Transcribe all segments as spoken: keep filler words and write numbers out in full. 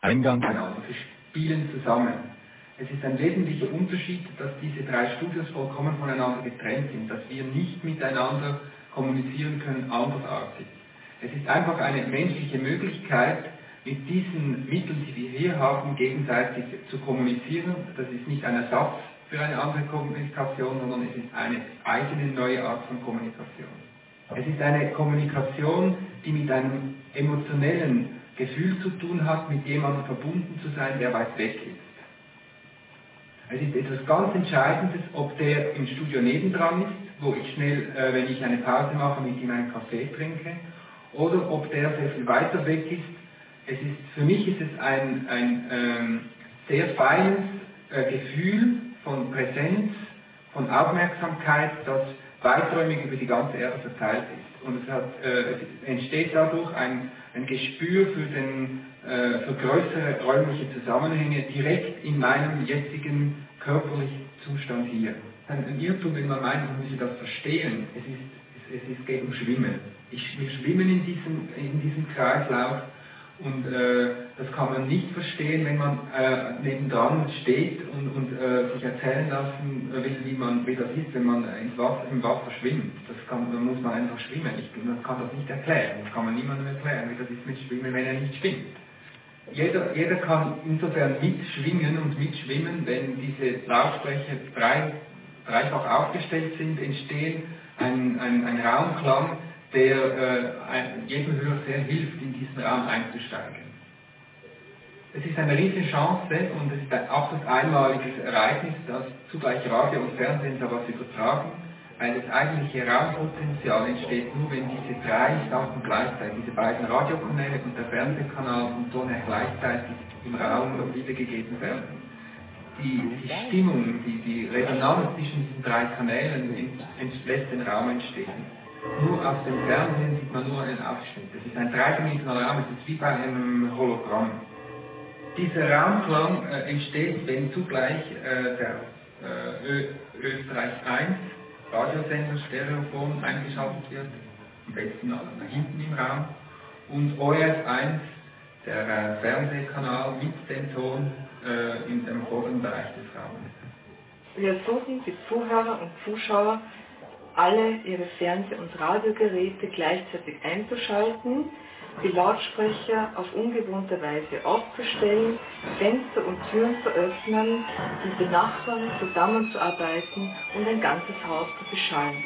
Eingang. Wir spielen zusammen. Es ist ein wesentlicher Unterschied, dass diese drei Studios vollkommen voneinander getrennt sind, dass wir nicht miteinander kommunizieren können, andersartig. Es ist einfach eine menschliche Möglichkeit, mit diesen Mitteln, die wir hier haben, gegenseitig zu kommunizieren. Das ist nicht ein Ersatz für eine andere Kommunikation, sondern es ist eine eigene neue Art von Kommunikation. Es ist eine Kommunikation, die mit einem emotionellen Gefühl zu tun hat, mit jemandem verbunden zu sein, der weit weg ist. Es ist etwas ganz Entscheidendes, ob der im Studio nebendran ist, wo ich schnell, äh, wenn ich eine Pause mache, mit ihm einen Kaffee trinke, oder ob der sehr viel weiter weg ist. Es ist, für mich ist es ein, ein ähm, sehr feines äh, Gefühl von Präsenz, von Aufmerksamkeit, das weiträumig über die ganze Erde verteilt ist. Und es, hat, äh, es entsteht dadurch ein, ein Gespür für, den, äh, für größere räumliche Zusammenhänge direkt in meinem jetzigen körperlichen Zustand hier. Ein Irrtum, wenn man meint, man müsse das verstehen. Es, ist, es, es geht um Schwimmen. Ich, wir schwimmen in diesem, in diesem Kreislauf. Und äh, das kann man nicht verstehen, wenn man äh, nebendran steht und, und äh, sich erzählen lassen will, wie, man, wie das ist, wenn man ins Wasser, im Wasser schwimmt. Das kann, da muss man einfach schwimmen. Ich, man kann das nicht erklären. Das kann man niemandem erklären, wie das ist mit Schwimmen, wenn er nicht schwimmt. Jeder, jeder kann insofern mitschwingen und mitschwimmen, wenn diese Lautsprecher drei, dreifach aufgestellt sind, entstehen ein, ein, ein Raumklang, der äh, jedem Hörer sehr hilft, in diesen Raum einzusteigen. Es ist eine riesige Chance und es ist ein absolut einmaliges Ereignis, dass zugleich Radio und Fernsehen da was übertragen, weil das eigentliche Raumpotenzial entsteht nur, wenn diese drei Sachen gleichzeitig, diese beiden Radiokanäle und der Fernsehkanal und so gleichzeitig im Raum wiedergegeben werden. Die, die Stimmung, die, die Resonanz zwischen diesen drei Kanälen lässt den Raum entstehen. Nur auf dem Fernsehen sieht man nur einen Ausschnitt. Das ist ein dreidimensionaler Raum, es ist wie bei einem Hologramm. Dieser Raumklang äh, entsteht, wenn zugleich äh, der äh, Österreich eins Radiosender Stereophon eingeschaltet wird, am besten nach hinten im Raum, und O R F eins, der äh, Fernsehkanal mit dem Ton äh, in dem vorderen Bereich des Raumes. Wir ersuchen die Zuhörer und Zuschauer, alle ihre Fernseh- und Radiogeräte gleichzeitig einzuschalten, die Lautsprecher auf ungewohnte Weise aufzustellen, Fenster und Türen zu öffnen, mit den Nachbarn zusammenzuarbeiten und ein ganzes Haus zu beschallen.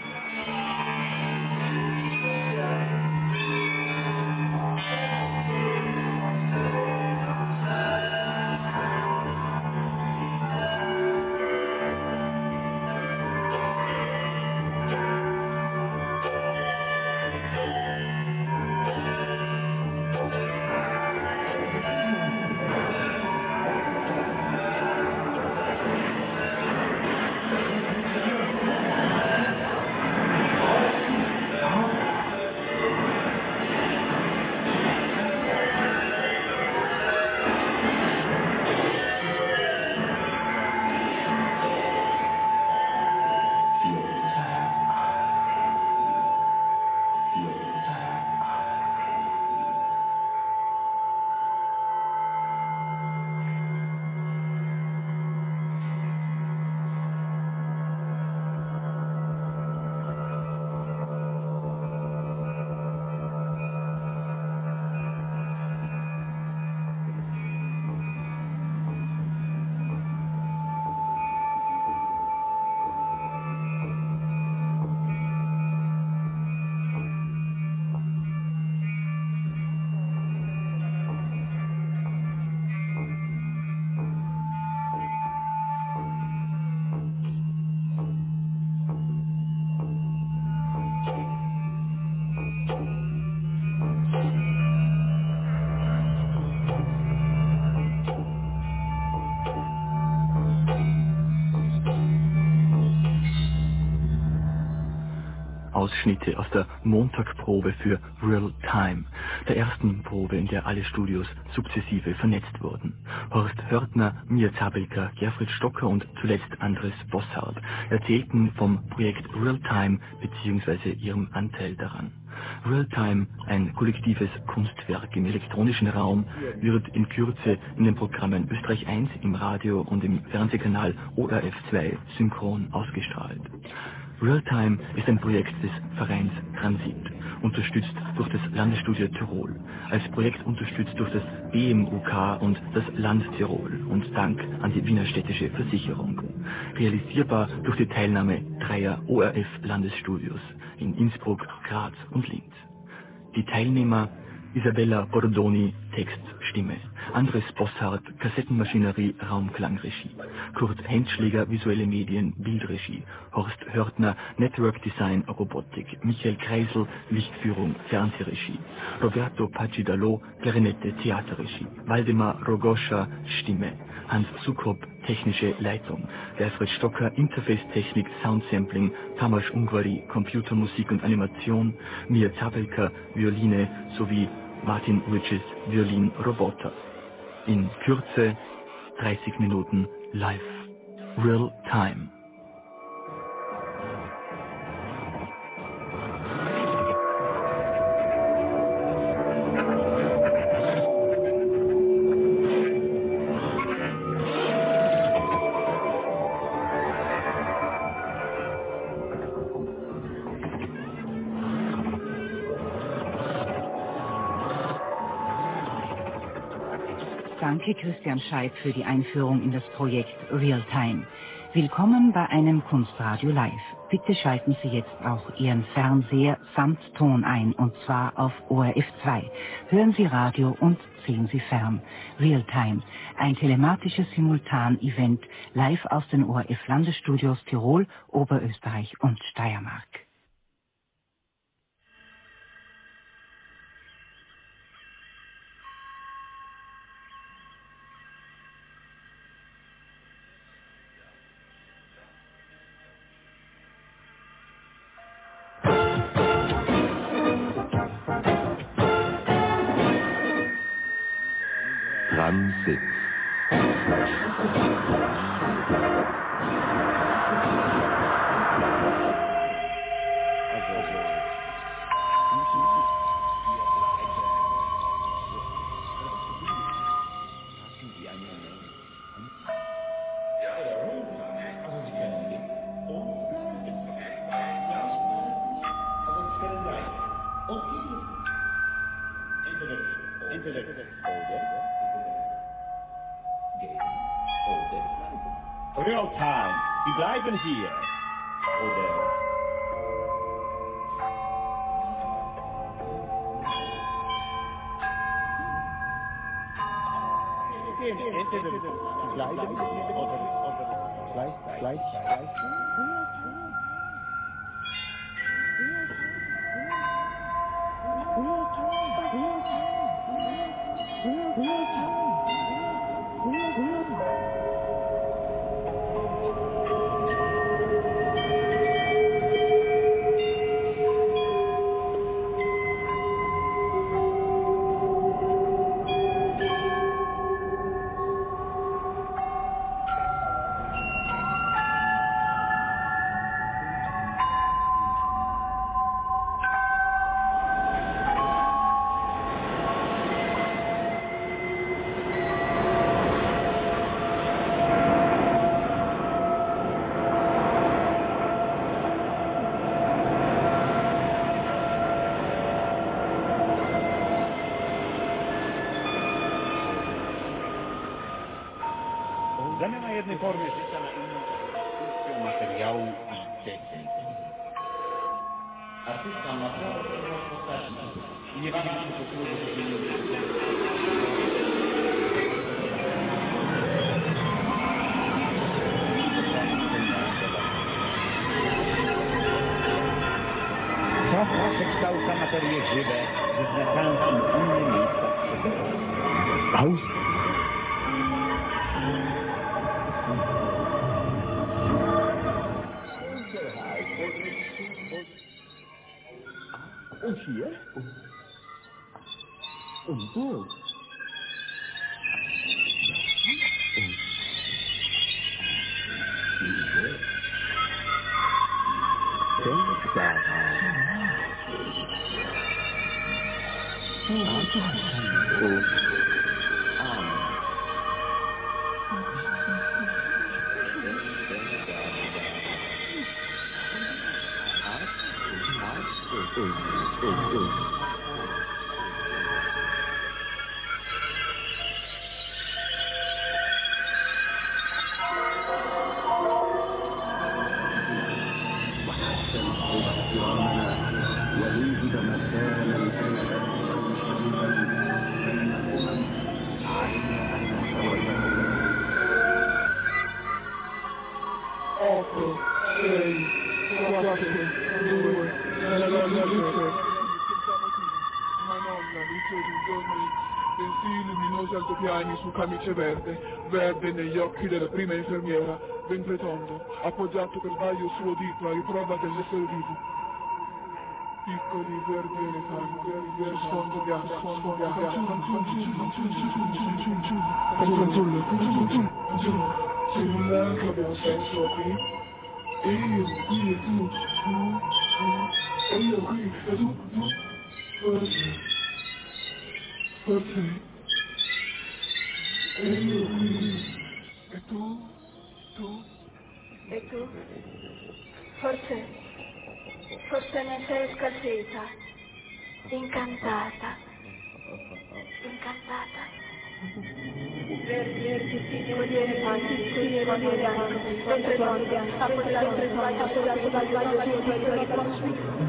Ausschnitte aus der Montagprobe für Real Time, der ersten Probe, in der alle Studios sukzessive vernetzt wurden. Horst Hörtner, Mia Zabelka, Gerfried Stocker und zuletzt Andres Bossart erzählten vom Projekt Real Time bzw. ihrem Anteil daran. Realtime, ein kollektives Kunstwerk im elektronischen Raum, wird in Kürze in den Programmen Österreich eins im Radio und im Fernsehkanal O R F zwei synchron ausgestrahlt. Realtime ist ein Projekt des Vereins Transit, unterstützt durch das Landesstudio Tirol, als Projekt unterstützt durch das B M U K und das Land Tirol und Dank an die Wiener Städtische Versicherung. Realisierbar durch die Teilnahme dreier O R F-Landesstudios in Innsbruck, Graz und Linz. Die Teilnehmer: Isabella Bordoni, Text, Stimme, Andres Bosshardt, Kassettenmaschinerie, Raumklangregie, Kurt Henschläger, Visuelle Medien, Bildregie, Horst Hörtner, Network Design, Robotik, Michael Kreisel, Lichtführung, Fernsehregie, Roberto Paccidalo, Klarinette, Theaterregie, Waldemar Rogoscha, Stimme, Hans Sukrop, technische Leitung, Alfred Stocker, Interface-Technik, Soundsampling, Tamas Ungvari, Computermusik und Animation, Mia Zabelka, Violine sowie Martin Ridges, Violin, Roboter. In Kürze dreißig Minuten live. Real Time. Danke Christian Scheidt für die Einführung in das Projekt Realtime. Willkommen bei einem Kunstradio Live. Bitte schalten Sie jetzt auch Ihren Fernseher samt Ton ein, und zwar auf O R F zwei. Hören Sie Radio und sehen Sie fern. Realtime, ein telematisches Simultan-Event live aus den O R F-Landesstudios Tirol, Oberösterreich und Steiermark. Transit. Real time. Sie bleiben hier. Oder? Sie bleiben hier. Oder? Oder? Gleich, gleich, gleich. Za nema jedne forme žita na instrukciju materijalu i tehniku. Artista amator može postati i nie vidjeti se posluži za življenje. Czas przekształca materię żywe, wyznaczając im inne miejsca w przestrzeni. Pauz. Und hier? Und so. Und diese. Denk daran. Su camice verde, verde negli occhi della prima infermiera, ventre tondo, appoggiato per sbaglio sullo dito a riprova dell'essere vivo. Piccoli verdi elefanti, su sfondo bianco, sfondo bianco, fanciullo, fanciullo, se neanche abbiamo senso qui, e io qui e tu, tu, tu, e io qui e tu, tu, forse, forse. E io qui, e tu, tu, e tu, forse, forse ne sei scalzita, incantata, incantata. Verdi, verdi, piccoli elefanti, piccoli elefanti, ventre tondo bianco, appoggiato per sbaglio, appoggiato per sbaglio,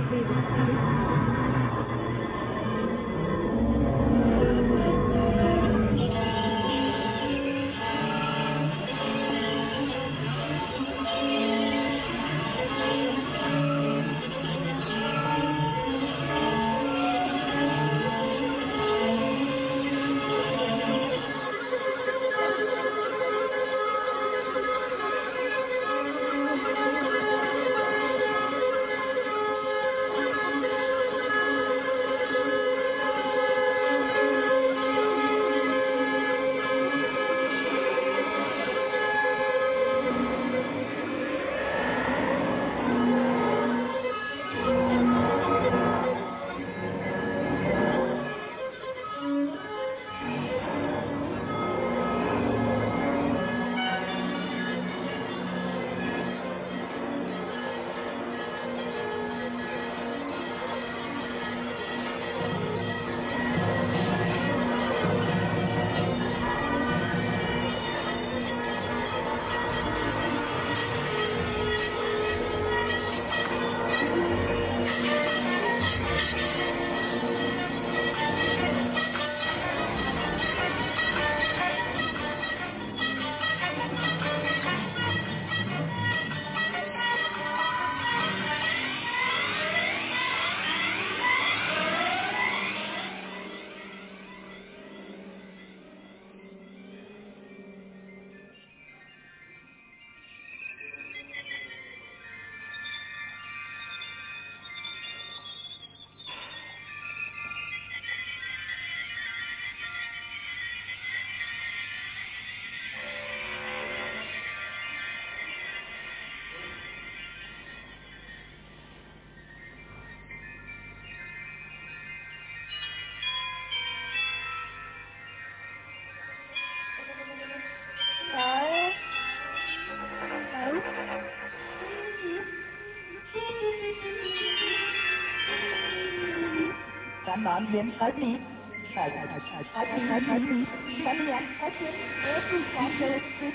Nón biến hết đi, phải phải phải phải hết đi hết đi, hết đi hết hết đi, hết đi hết đi,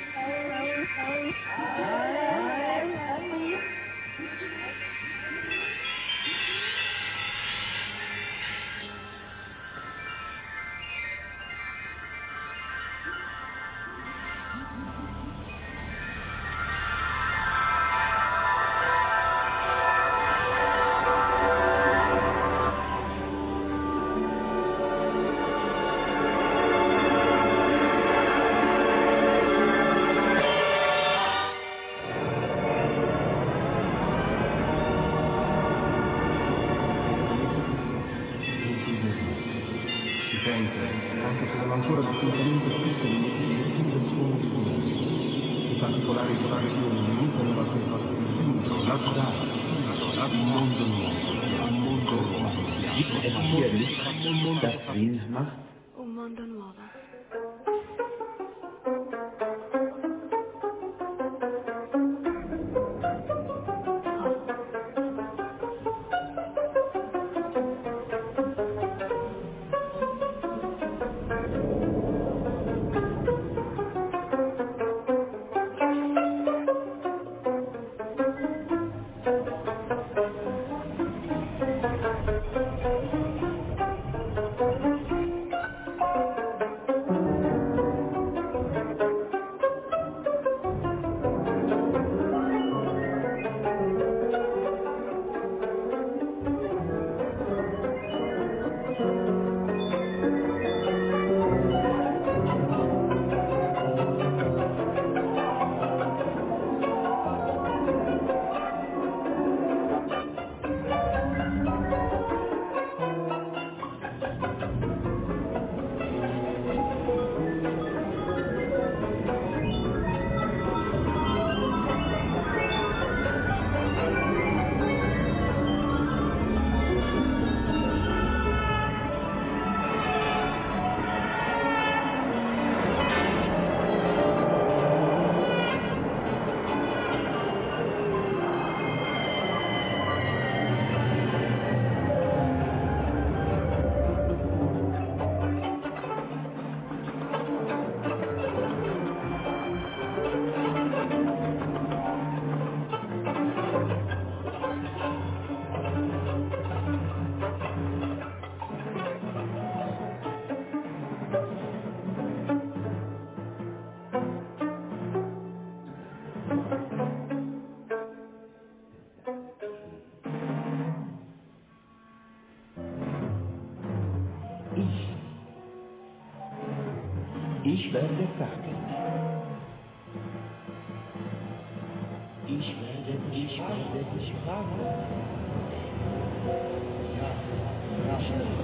hết đi. Anche se non ho ancora distintivamente scritto i motivi del suono di Dio. In particolare i tradizioni indicano la sua il libro, la storia, il mondo nuovo, il mondo nuovo. Gibt es hier Licht, das Sinn macht? Un mondo nuovo. Ich werde sagen. Ich werde, ich werde dich fragen. Ja,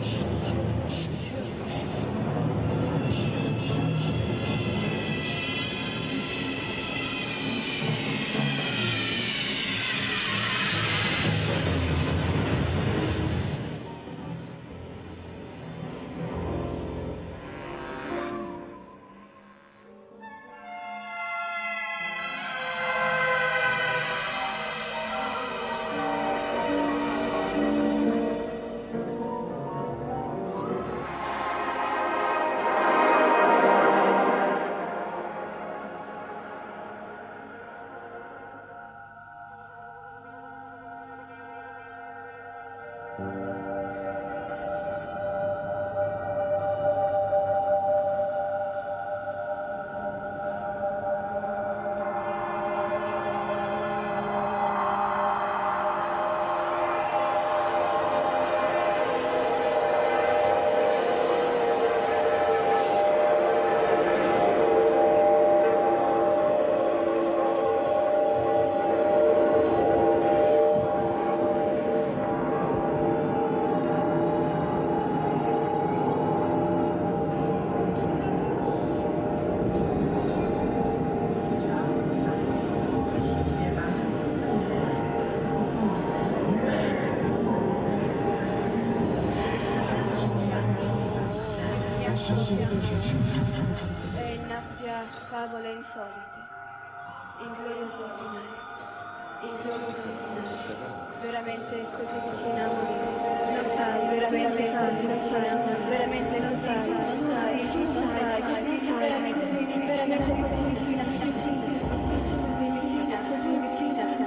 E innabbia favole insolite, inglorioso finale, inglorioso finale, veramente così vicino a morire, non sai, veramente sai, non sai, veramente non sai, non sai, non sai, veramente, veramente così vicina, così vicina, così vicina.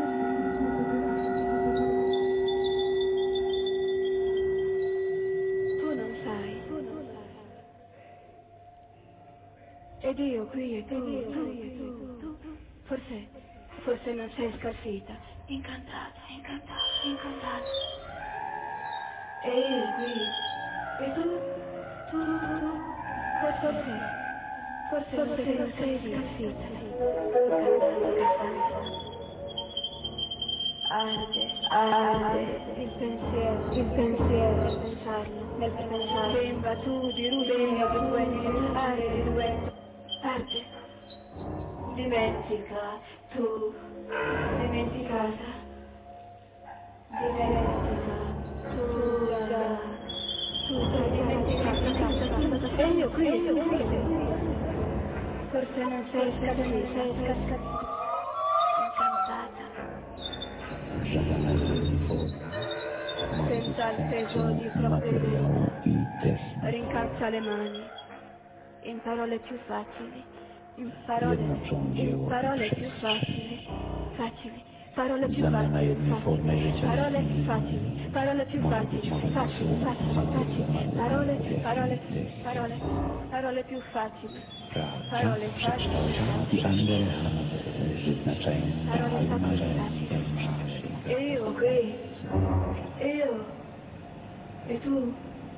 Tu non sai, tu non sai. Ed io qui e tu, tu, tu, tu, forse, forse non sei scalfita, incantata, incantata, incantata. E io qui, e tu, tu, tu, tu, forse, forse, forse non sei scalfita, incantata. Arde, arde, il pensiero, il pensiero, nel pensarlo, nel pensarlo. Sembra tu di Rubio, di due, arde, di due, arde. Dimentica, tu, dimenticata, dimentica, tu, già, qui, forse non sei scaduto, sei scaduto. Senza il peso di troppe idee, rincalza le mani, in parole più facili, in parole, in parole più facili, facili, parole più facili, facili, parole più facili, parole più facili, facili, facili, facili, parole, parole, parole, parole più facili, parole facili, parole facili. E io qui, e io, e tu.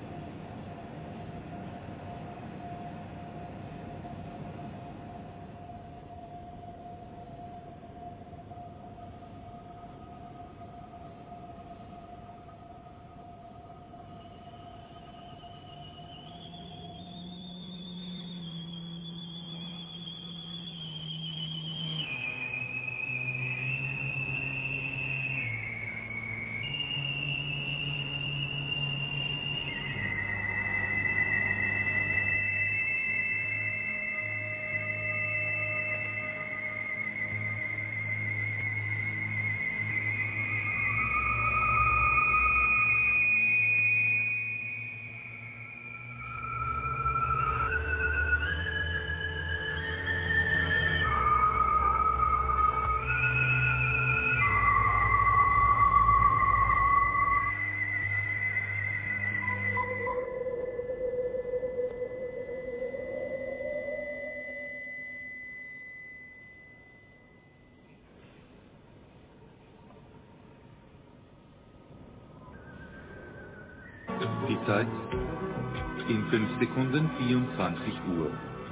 Die Zeit in fünf Sekunden vierundzwanzig Uhr.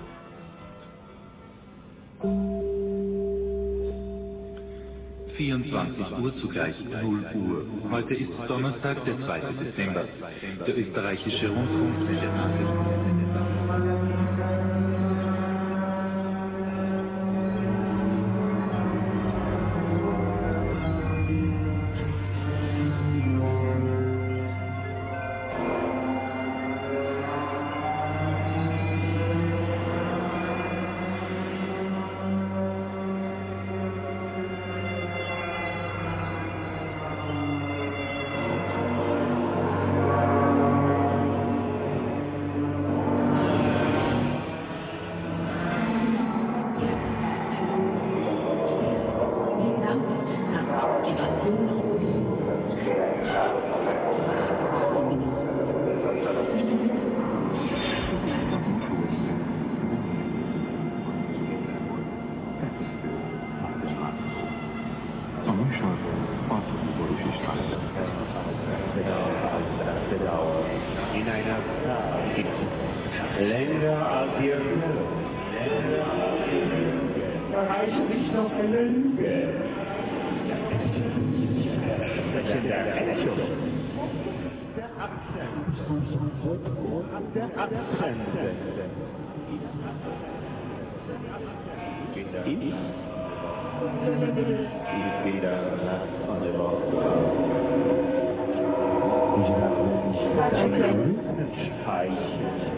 vierundzwanzig Uhr zugleich null Uhr. Heute ist Donnerstag, der zweite Dezember. Der österreichische Rundfunk mit der Nachrichten. In einer Zeit länger als ihr Blut, da reicht nicht noch eine Lüge. Das sind der Erkennung. Der Absent. Der Absent. Ich? Ich wieder von der Woche. Ich habe nicht deine Speicher.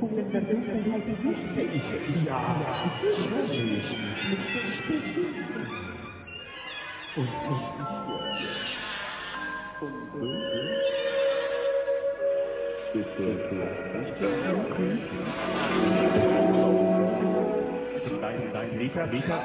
Kugeln der Dunkelheit nicht denke. Ja, natürlich. Und ich, und du? Ist der vielleicht der Dunkel? Dein, dein Liter, Liter,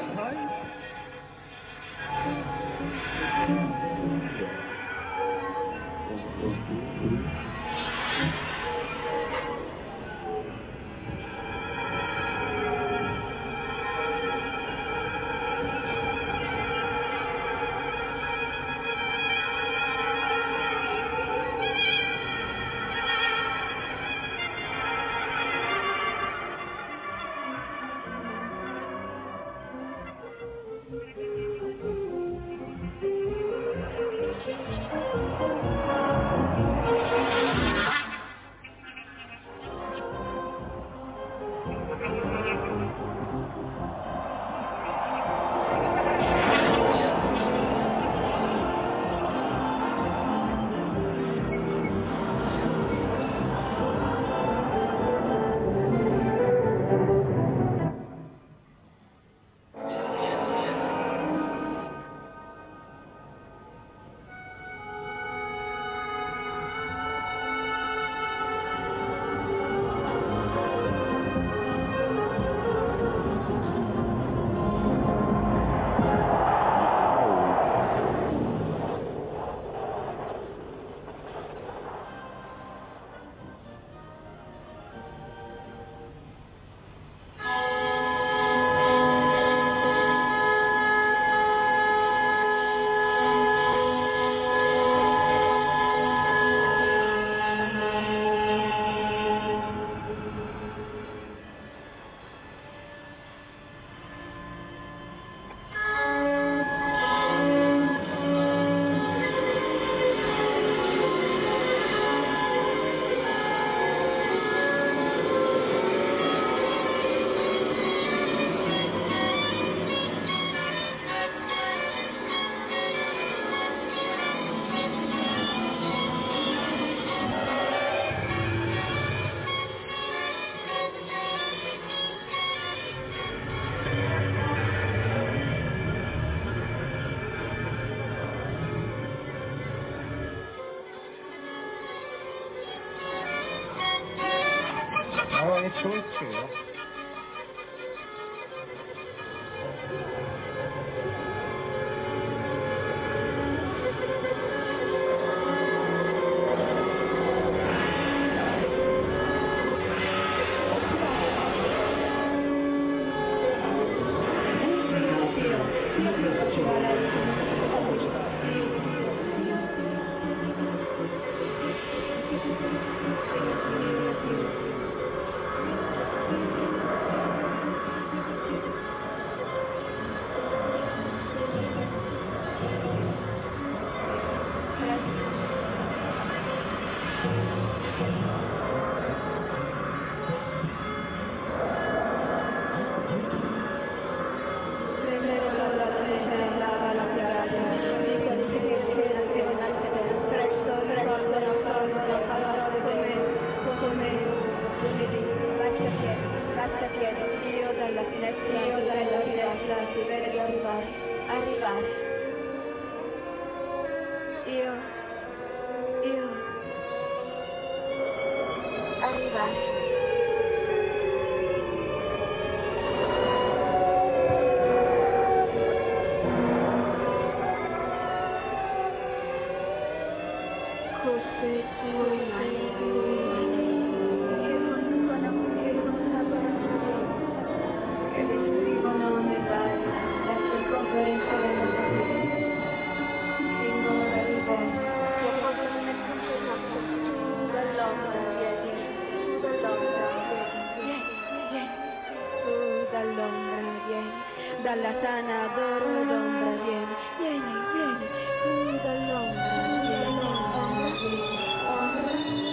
dalla sana d'ombra vieni, vieni, vieni, tu dall'ombra vieni, ombra vieni, ombra,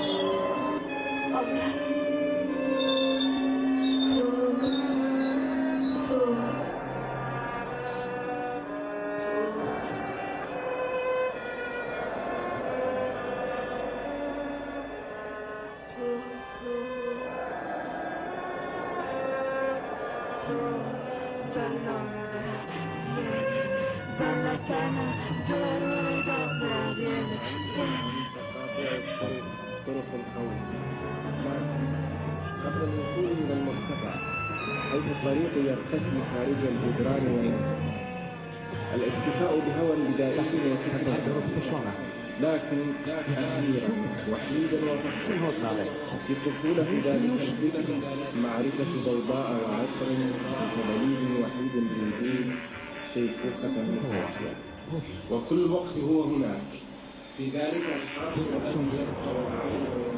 ombra, tu, tu, tu, tu, tu. القوي، لكن قبل الوصول إلى المرتفع حيث الطريق يرتفع خارج الجدران وينتهي. الاكتفاء بهوى بدائي يتحرك، لكن أخيرا وحيدا وفخرا في طفولة ذلك الفكر معرفة ضوضاء وعطر وبليد وحيد بالوجود شيخوخة متوحدة، وكل وقت هو هناك في ذلك الحرب والأمن يبقى والعين.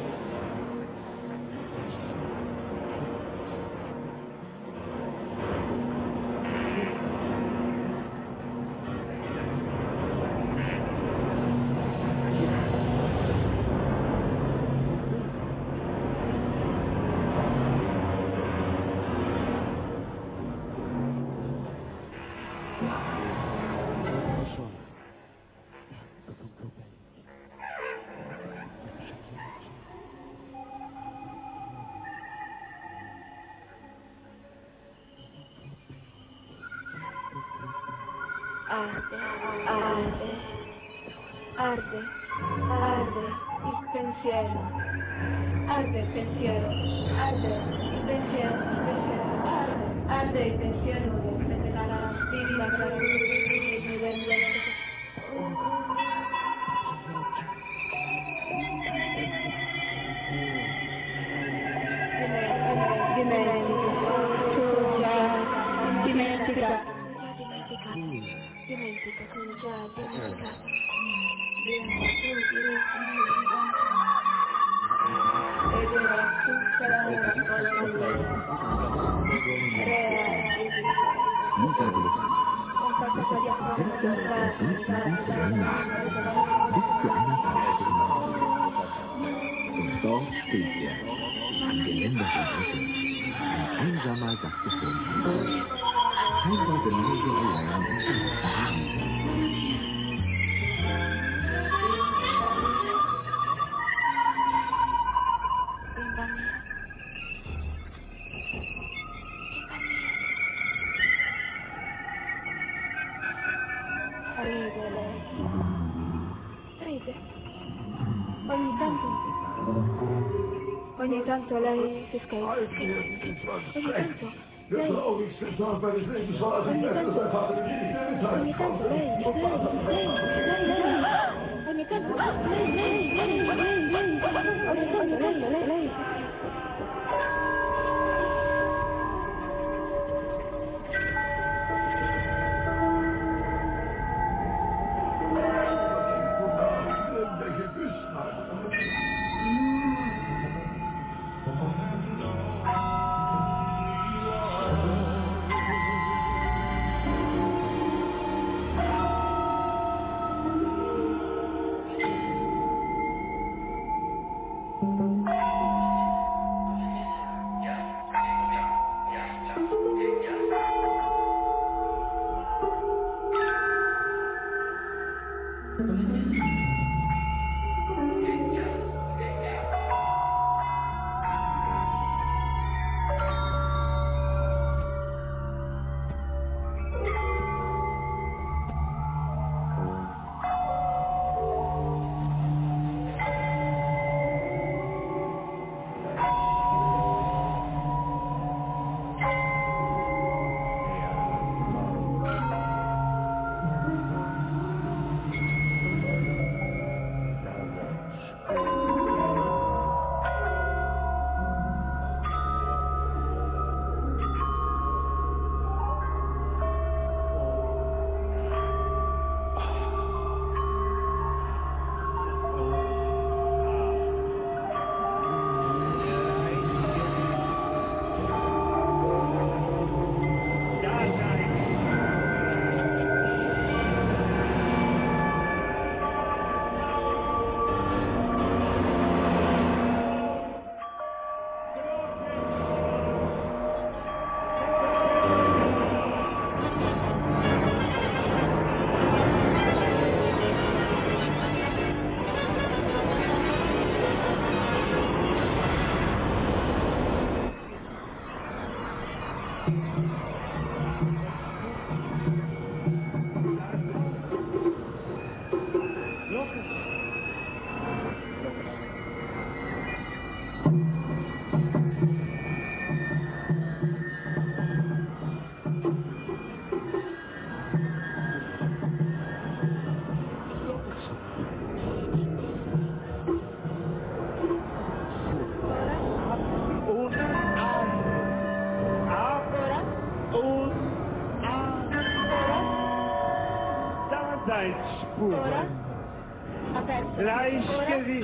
Arde, arde, arde, arde il pensiero, arde il pensiero, arde il pensiero, il pensiero, arde, arde il pensiero de la spirita dimentica, dimentica, dimentica, tu già dimentica, ed era tutta la un qualcosa di Und dort steht er, am Geländer von Essen, ein einsamer Saxophon. Scheinbar genauso allein im Ride lei, ride, ogni tanto, ogni tanto lei si scherza, ogni tanto lei, ogni tanto lei, ogni tanto lei, lei, lei, ogni tanto lei, lei, lei, lei, ogni tanto lei, lei, lei. Scusa. Lasciati.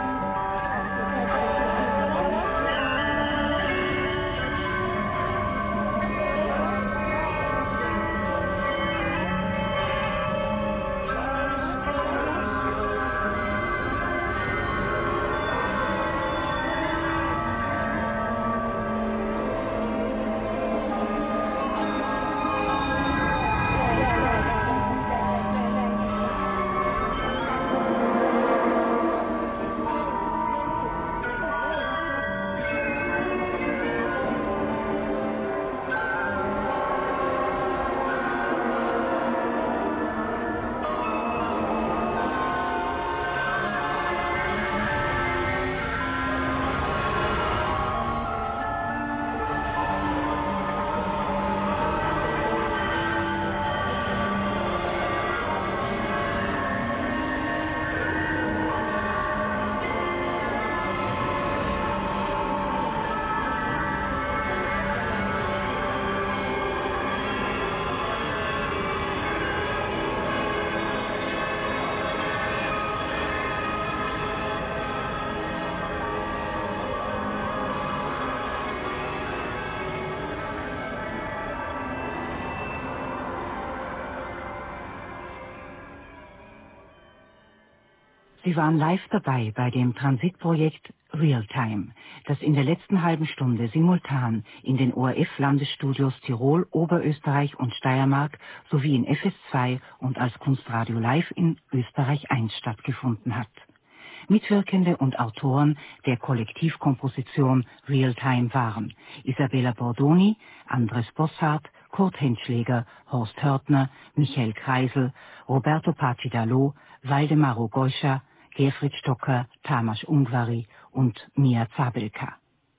Sie waren live dabei bei dem Transitprojekt Realtime, das in der letzten halben Stunde simultan in den O R F-Landesstudios Tirol, Oberösterreich und Steiermark sowie in F S zwei und als Kunstradio Live in Österreich eins stattgefunden hat. Mitwirkende und Autoren der Kollektivkomposition Realtime waren Isabella Bordoni, Andres Bossart, Kurt Henschläger, Horst Hörtner, Michael Kreisel, Roberto Pacidalo, Waldemar Goyscha, Gerfried Stocker, Tamas Ungvari und Mia Zabelka.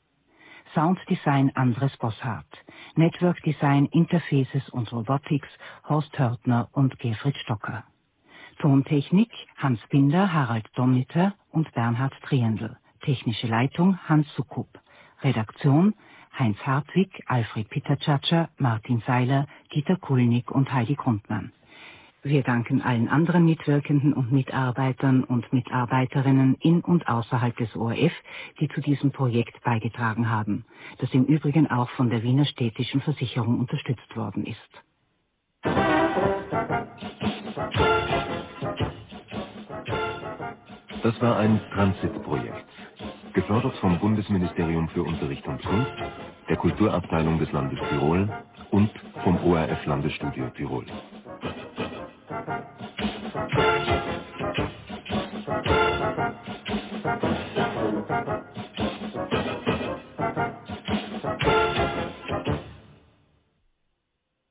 Sounddesign Andres Bossart, Network Design, Interfaces und Robotics Horst Hörtner und Gerfried Stocker. Tontechnik Hans Binder, Harald Domniter und Bernhard Triendl. Technische Leitung Hans Sukup. Redaktion Heinz Hartwig, Alfred Pittertschatscher, Martin Seiler, Dieter Kulnig und Heidi Grundmann. Wir danken allen anderen Mitwirkenden und Mitarbeitern und Mitarbeiterinnen in und außerhalb des O R F, die zu diesem Projekt beigetragen haben, das im Übrigen auch von der Wiener Städtischen Versicherung unterstützt worden ist. Das war ein Transitprojekt, gefördert vom Bundesministerium für Unterricht und Kunst, der Kulturabteilung des Landes Tirol und vom O R F Landesstudio Tirol.